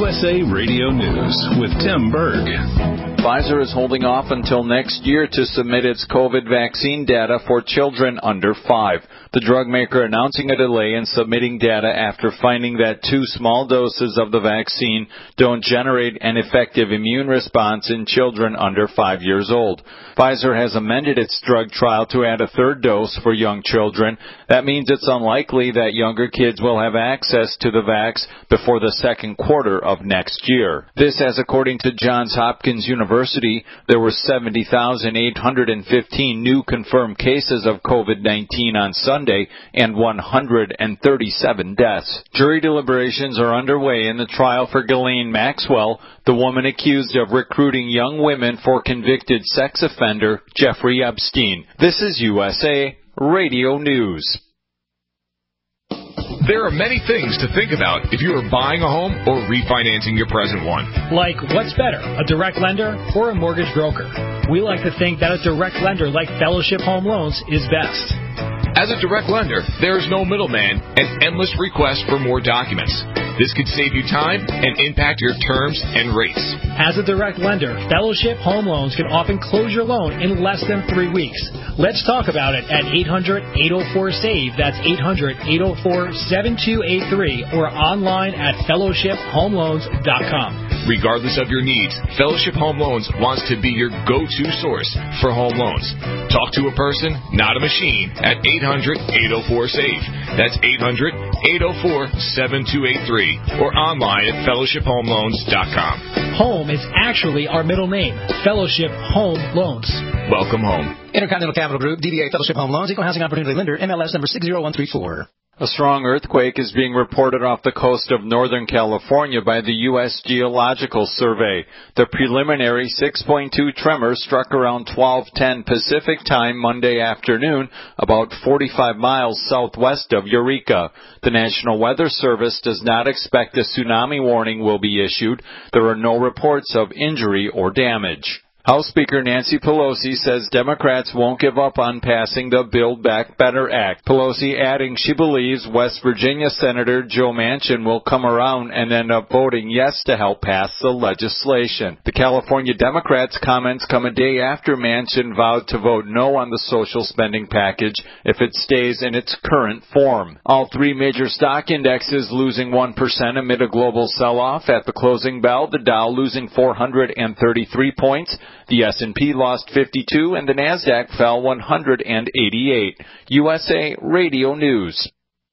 USA Radio News with Tim Berg. Pfizer is holding off until next year to submit its COVID vaccine data for children under 5. The drug maker announcing a delay in submitting data after finding that 2 small doses of the vaccine don't generate an effective immune response in children under 5 years old. Pfizer has amended its drug trial to add a 3rd dose for young children. That means it's unlikely that younger kids will have access to the vax before the second quarter of next year. This, as according to Johns Hopkins University, there were 70,815 new confirmed cases of COVID-19 on Sunday and 137 deaths. Jury deliberations are underway in the trial for Ghislaine Maxwell, the woman accused of recruiting young women for convicted sex offender Jeffrey Epstein. This is USA Radio News. There are many things to think about if you are buying a home or refinancing your present one. Like, what's better, a direct lender or a mortgage broker? We like to think that a direct lender like Fellowship Home Loans is best. As a direct lender, there is no middleman and endless requests for more documents. This could save you time and impact your terms and rates. As a direct lender, Fellowship Home Loans can often close your loan in less than 3 weeks. Let's talk about it at 800-804-SAVE. That's 800-804-7283 or online at fellowshiphomeloans.com. Regardless of your needs, Fellowship Home Loans wants to be your go-to source for home loans. Talk to a person, not a machine, at 800-804-SAVE. That's 800-804-7283 or online at fellowshiphomeloans.com. Home is actually our middle name, Fellowship Home Loans. Welcome home. Intercontinental Capital Group, DBA Fellowship Home Loans, Equal Housing Opportunity Lender, MLS number 60134. A strong earthquake is being reported off the coast of Northern California by the U.S. Geological Survey. The preliminary 6.2 tremor struck around 12:10 Pacific Time Monday afternoon, about 45 miles southwest of Eureka. The National Weather Service does not expect a tsunami warning will be issued. There are no reports of injury or damage. House Speaker Nancy Pelosi says Democrats won't give up on passing the Build Back Better Act. Pelosi adding she believes West Virginia Senator Joe Manchin will come around and end up voting yes to help pass the legislation. The California Democrats' comments come a day after Manchin vowed to vote no on the social spending package if it stays in its current form. All 3 major stock indexes losing 1% amid a global sell-off. At the closing bell, the Dow losing 433 points. The S&P lost 52 and the NASDAQ fell 188. USA Radio News.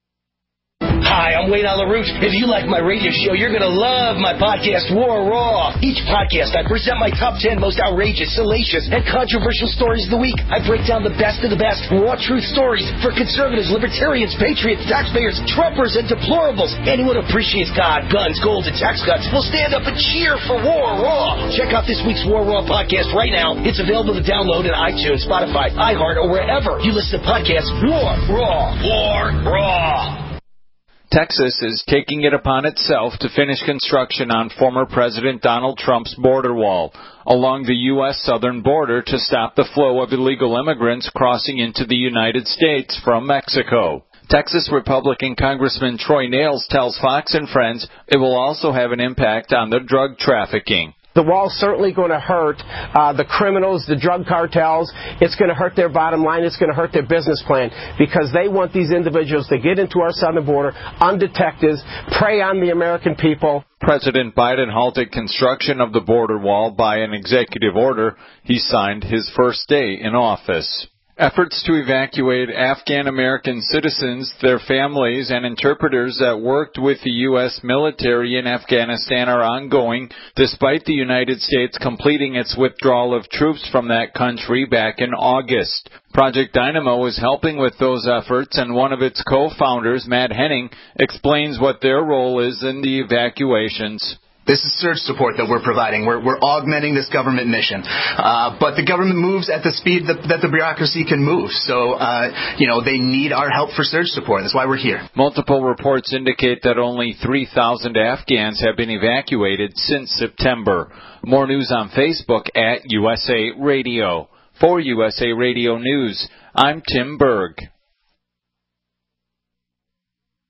Hi, I'm Wayne LaRouche. If you like my radio show, you're going to love my podcast, War Raw. Each podcast, I present my top 10 most outrageous, salacious, and controversial stories of the week. I break down the best of the best raw truth stories for conservatives, libertarians, patriots, taxpayers, Trumpers, and deplorables. Anyone who appreciates God, guns, gold, and tax cuts will stand up and cheer for War Raw. Check out this week's War Raw podcast right now. It's available to download on iTunes, Spotify, iHeart, or wherever you listen to podcasts. War Raw. War Raw. Texas is taking it upon itself to finish construction on former President Donald Trump's border wall along the U.S. southern border to stop the flow of illegal immigrants crossing into the United States from Mexico. Texas Republican Congressman Troy Nehls tells Fox and Friends it will also have an impact on the drug trafficking. The wall's certainly going to hurt the criminals, the drug cartels. It's going to hurt their bottom line. It's going to hurt their business plan because they want these individuals to get into our southern border undetected, prey on the American people. President Biden halted construction of the border wall by an executive order he signed his first day in office. Efforts to evacuate Afghan-American citizens, their families, and interpreters that worked with the U.S. military in Afghanistan are ongoing, despite the United States completing its withdrawal of troops from that country back in August. Project Dynamo is helping with those efforts, and one of its co-founders, Matt Henning, explains what their role is in the evacuations. This is surge support that we're providing. We're augmenting this government mission. But the government moves at the speed that the bureaucracy can move. So, they need our help for surge support. That's why we're here. Multiple reports indicate that only 3,000 Afghans have been evacuated since September. More news on Facebook at USA Radio. For USA Radio News, I'm Tim Berg.